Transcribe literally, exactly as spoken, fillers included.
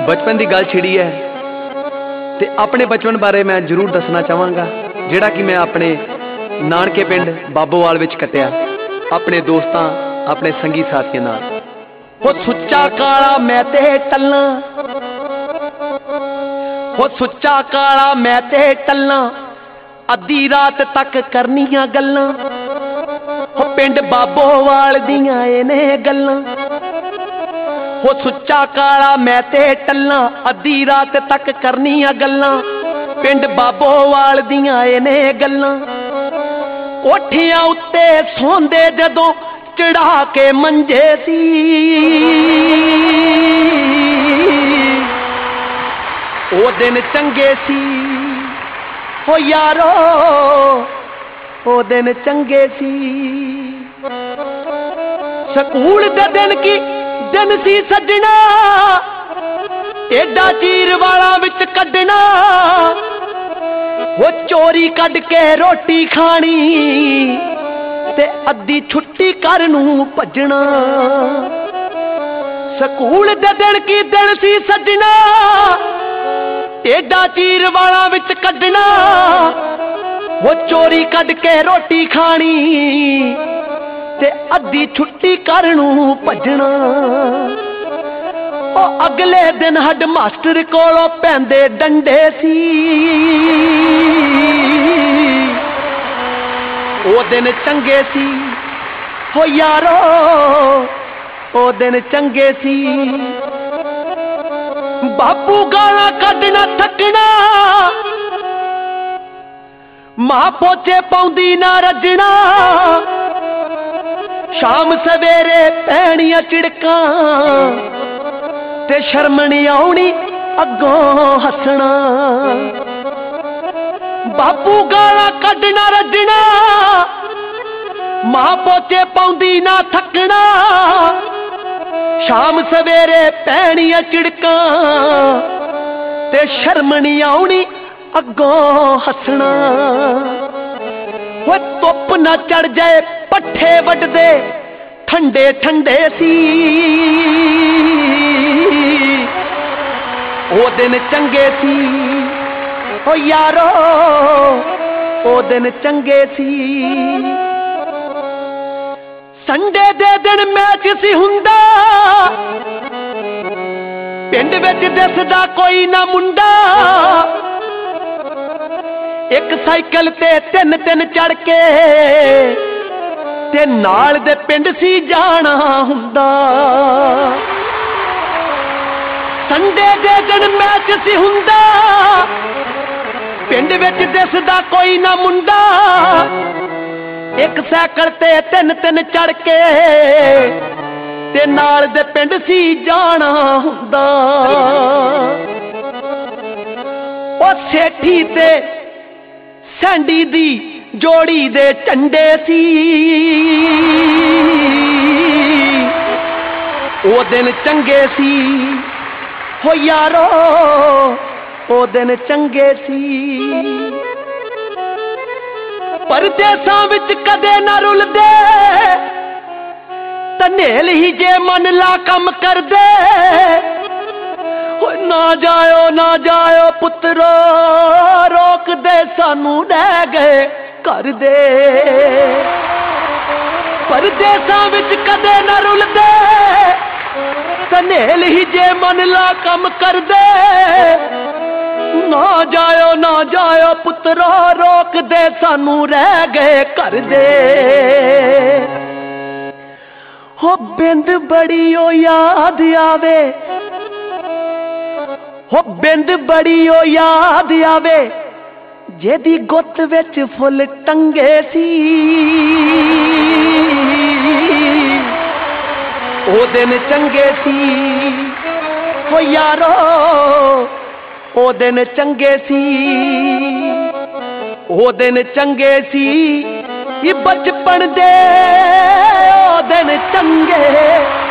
बचपन की गल छिड़ी है तो अपने बचपन बारे मैं जरूर दसना चाहांगा, जिहड़ा कि मैं अपने नानके पिंड बाबोवाल विच कटिया अपने दोस्तां अपने संगी साथियों नाल। हो सुच्चा काला मैं ते टल्ला, हो सुच्चा काला मैं ते टल्ला, अद्धी रात तक करनियां गल्लां, हो पिंड बाबोवाल दियां इने गल्लां। हो सुच्चा काला मैं ते टल्ला, अद्धी रात तक करनियां गल्लां, पिंड बाबोवाल दियां इने गल्लां। कोठियां उत्ते सोंदे जदों चढ़ा के मंजे सी, ओ दिन चंगे सी हो यारो, ओ दिन चंगे सी। स्कूल दे दिन की दिन सी सजना, एडा चीर वाला विच कड्डना, वो चोरी कड के रोटी खानी ते अद्धी छुट्टी कर नूं भजना। स्कूल दे दिन की दिन सी सजना, एडा चीर वाला विच कड्डना, वो चोरी कड के रोटी खानी ते अद्धी छुट्टी कर नूं भजना। ओ अगले दिन हड मास्टर कोलों पैंदे डंडे सी, ओ दिन चंगे सी हो यारो, ओ दिन चंगे सी। बापू गाला कढना थकना, मां पोचे पाउंदी ना रजना, शाम सवेरे पैणियां चिड़कां ते शर्म नहीं आउणी अगों हसना। बापू गाला कढना रजना, मां पोचे पाउंदी ना थकना, शाम सवेरे पैणियां चिड़कां ते शर्म नहीं आउणी अगों हसना। वो धुप ना चढ़ जाए पट्ठे वड्डदे ठंडे ठंडे सी, ओ दिन चंगे सी ओ यारो, ओ दिन चंगे सी। संडे दे दिन मैच सी हुंदा, पिंड विच दिसदा कोई ना मुंडा, एक साइकिल ते तिन तिन चढ़ के ते नाल दे पिंड सी जाना हुंदा। संडे दे दिन मैच सी हुंदा, पिंड विच दिसदा कोई ना मुंडा, एक साइकिल ते तिन तिन चढ़ के ते नाल दे पिंड सी जाना हुंदा। ओ सेठी ते सैंडी दी जोड़ी दे झंडे सी, ओ दिन चंगे सी हो यारो, ओ दिन चंगे सी। परदेसां विच कदे ना रुलदे, तनेल ही जे मन ला कम कर दे, ना जायो ना जायो पुत्रो, रोक दे सानू लै गए कर दे। परदेसां विच कदे ना रुलदे, तनेल ही जे मन ला कम कर दे, ना जायो ना जायो पुत्रो, रोक दे सानू रह गए कर दे। हो बिंद बड़ी ओ याद आवे, हो बिंद बड़ी ओ याद आवे, जेदी गुत्त विच फुल टंगे सी, ओ दिन चंगे सी हो यारो, ओ दिन चंगे सी, ओ दिन चंगे सी। ये बचपन दे ओ दिन चंगे